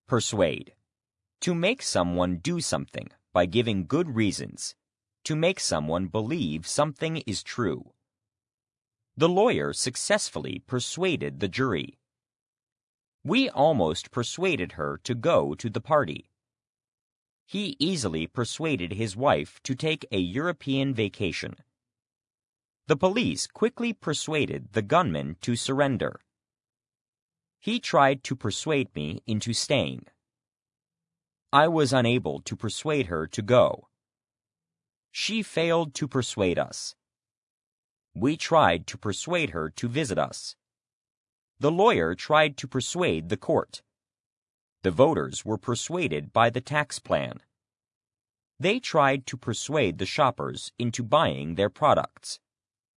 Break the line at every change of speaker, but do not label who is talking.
Persuade. To make someone do something by giving good reasons. To make someone believe something is true. The lawyer successfully persuaded the jury. We almost persuaded her to go to the party. He easily persuaded his wife to take a European vacation. The police quickly persuaded the gunman to surrender. He tried to persuade me into staying. I was unable to persuade her to go. She failed to persuade us. We tried to persuade her to visit us. The lawyer tried to persuade the court. The voters were persuaded by the tax plan. They tried to persuade the shoppers into buying their products.